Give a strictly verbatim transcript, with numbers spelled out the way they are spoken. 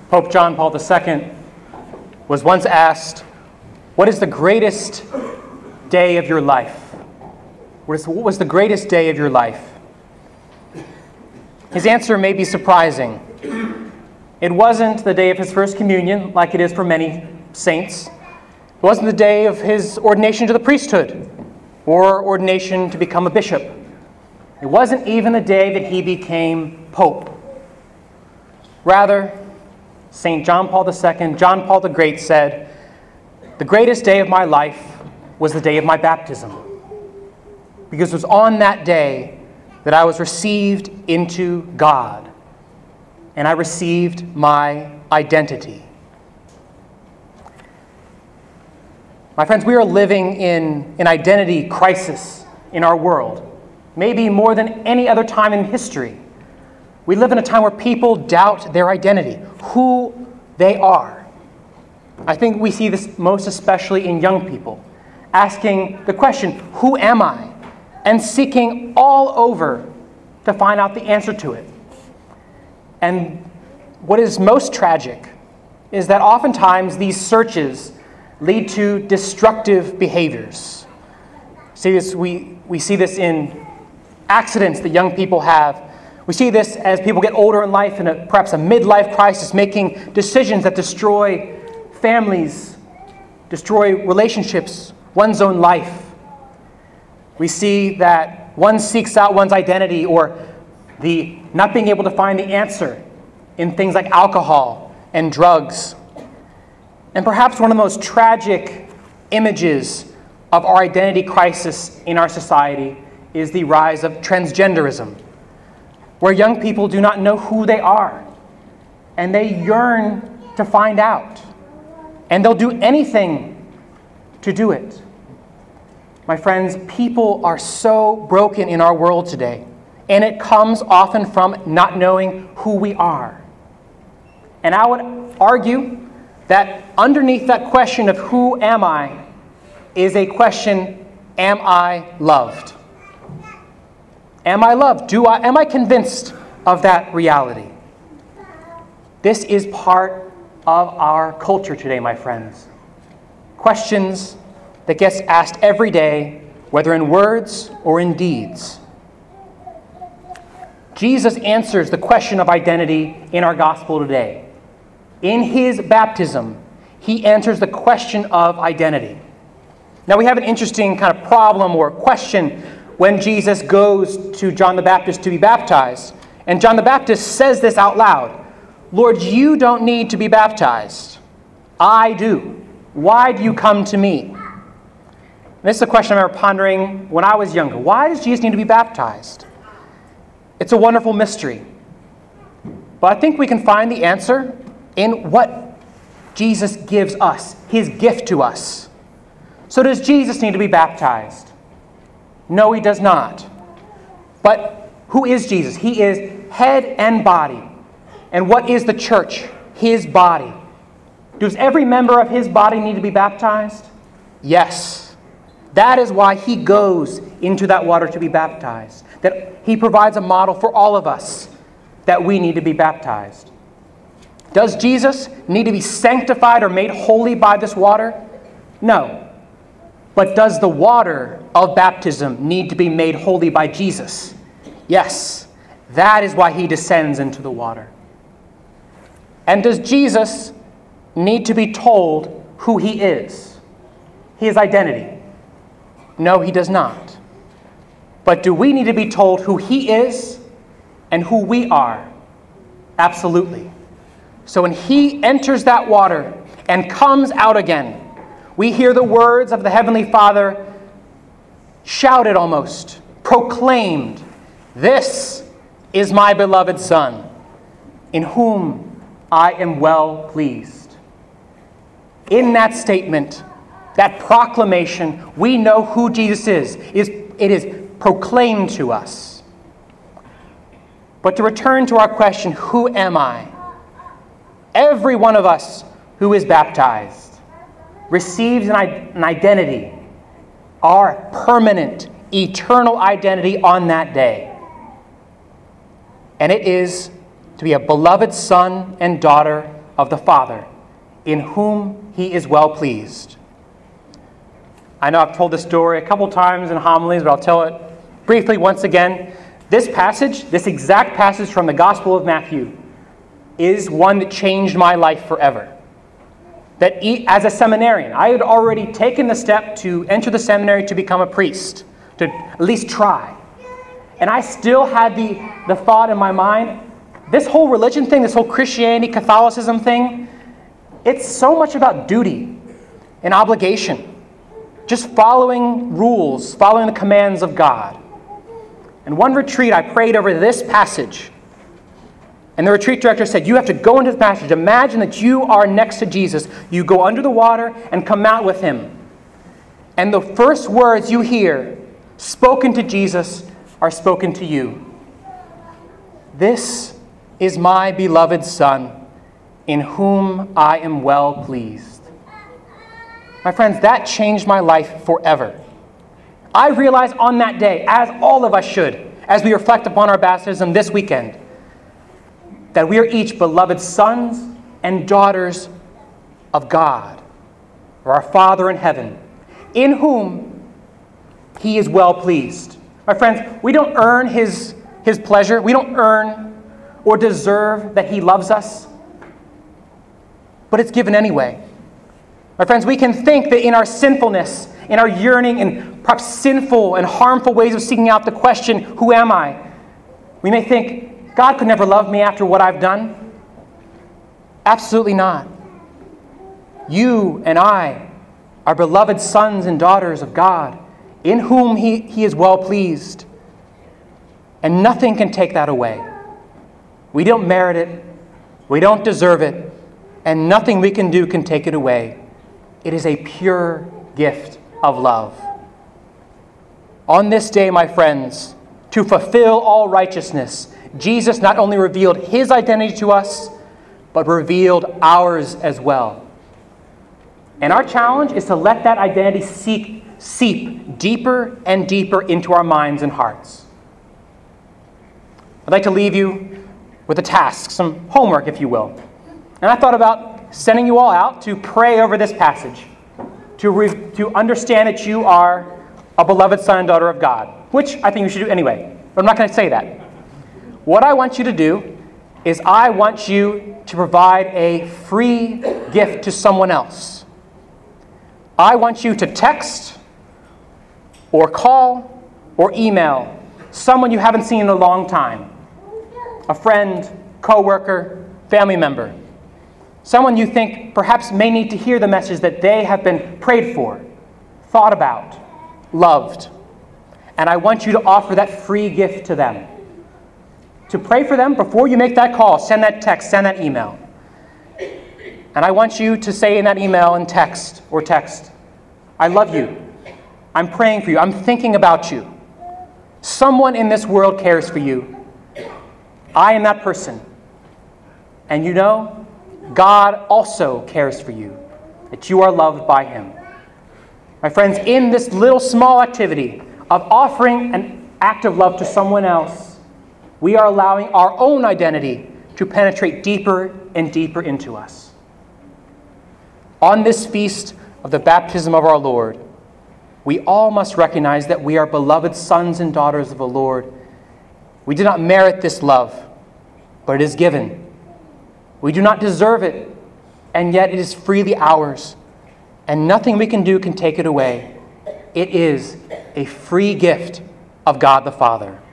Pope John Paul the Second was once asked, "What is the greatest day of your life? What was the greatest day of your life?" His answer may be surprising. It wasn't the day of his first communion, like it is for many saints. It wasn't the day of his ordination to the priesthood or ordination to become a bishop. It wasn't even the day that he became pope. Rather, Saint John Paul the Second, John Paul the Great said, "The greatest day of my life was the day of my baptism, because it was on that day that I was received into God, and I received my identity." My friends, we are living in an identity crisis in our world, maybe more than any other time in history. We live in a time where people doubt their identity, who they are. I think we see this most especially in young people, asking the question, "Who am I?" and seeking all over to find out the answer to it. And what is most tragic is that oftentimes these searches lead to destructive behaviors. See this, we, we see this in accidents that young people have. We see this as people get older in life and perhaps a midlife crisis, making decisions that destroy families, destroy relationships, one's own life. We see that one seeks out one's identity or the not being able to find the answer in things like alcohol and drugs. And perhaps one of the most tragic images of our identity crisis in our society is the rise of transgenderism, where young people do not know who they are, and they yearn to find out, and they'll do anything to do it. My friends, people are so broken in our world today, and it comes often from not knowing who we are. And I would argue that underneath that question of who am I is a question, am I loved? Am I loved? Do I, am I convinced of that reality? This is part of our culture today, my friends. Questions that gets asked every day, whether in words or in deeds. Jesus answers the question of identity in our gospel today. In his baptism, he answers the question of identity. Now we have an interesting kind of problem or question when Jesus goes to John the Baptist to be baptized. And John the Baptist says this out loud, "Lord, you don't need to be baptized. I do. Why do you come to me?" And this is a question I remember pondering when I was younger. Why does Jesus need to be baptized? It's a wonderful mystery. But I think we can find the answer in what Jesus gives us, his gift to us. So does Jesus need to be baptized? No, he does not. But who is Jesus? He is head and body. And what is the church? His body. Does every member of his body need to be baptized? Yes. That is why he goes into that water to be baptized. That he provides a model for all of us that we need to be baptized. Does Jesus need to be sanctified or made holy by this water? No. But does the water of baptism need to be made holy by Jesus? Yes. That is why he descends into the water. And does Jesus need to be told who he is? His identity? No, he does not. But do we need to be told who he is and who we are? Absolutely. So when he enters that water and comes out again, we hear the words of the Heavenly Father shouted almost, proclaimed, "This is my beloved Son, in whom I am well pleased." In that statement, that proclamation, we know who Jesus is. It is proclaimed to us. But to return to our question, who am I? Every one of us who is baptized receives an identity, our permanent, eternal identity on that day. And it is to be a beloved son and daughter of the Father, in whom he is well pleased. I know I've told this story a couple times in homilies, but I'll tell it briefly once again. This passage, this exact passage from the Gospel of Matthew, is one that changed my life forever. That as a seminarian, I had already taken the step to enter the seminary to become a priest, to at least try. And I still had the, the thought in my mind, this whole religion thing, this whole Christianity, Catholicism thing, it's so much about duty and obligation. Just following rules, following the commands of God. In one retreat, I prayed over this passage. And the retreat director said, you have to go into this passage. Imagine that you are next to Jesus. You go under the water and come out with him. And the first words you hear spoken to Jesus are spoken to you. This is my beloved Son, in whom I am well pleased. My friends, that changed my life forever. I realized on that day, as all of us should, as we reflect upon our baptism this weekend, that we are each beloved sons and daughters of God, or our Father in heaven, in whom he is well pleased. My friends, we don't earn his, his pleasure. We don't earn or deserve that he loves us, but it's given anyway. My friends, we can think that in our sinfulness, in our yearning and perhaps sinful and harmful ways of seeking out the question, who am I? We may think, God could never love me after what I've done. Absolutely not. You and I are beloved sons and daughters of God, in whom he, he is well pleased. And nothing can take that away. We don't merit it. We don't deserve it. And nothing we can do can take it away. It is a pure gift of love. On this day, my friends, to fulfill all righteousness, Jesus not only revealed his identity to us, but revealed ours as well. And our challenge is to let that identity seek, seep deeper and deeper into our minds and hearts. I'd like to leave you with a task, some homework, if you will. And I thought about sending you all out to pray over this passage, to, re- to understand that you are a beloved son and daughter of God, which I think you should do anyway, but I'm not going to say that. What I want you to do is I want you to provide a free gift to someone else. I want you to text or call or email someone you haven't seen in a long time. A friend, coworker, family member. Someone you think perhaps may need to hear the message that they have been prayed for, thought about, loved. And I want you to offer that free gift to them. To pray for them before you make that call, send that text, send that email. And I want you to say in that email and text or text, I love you. I'm praying for you. I'm thinking about you. Someone in this world cares for you. I am that person. And you know, God also cares for you, that you are loved by him. My friends, in this little small activity of offering an act of love to someone else, we are allowing our own identity to penetrate deeper and deeper into us. On this feast of the baptism of our Lord, we all must recognize that we are beloved sons and daughters of the Lord. We do not merit this love, but it is given. We do not deserve it, and yet it is freely ours, and nothing we can do can take it away. It is a free gift of God the Father.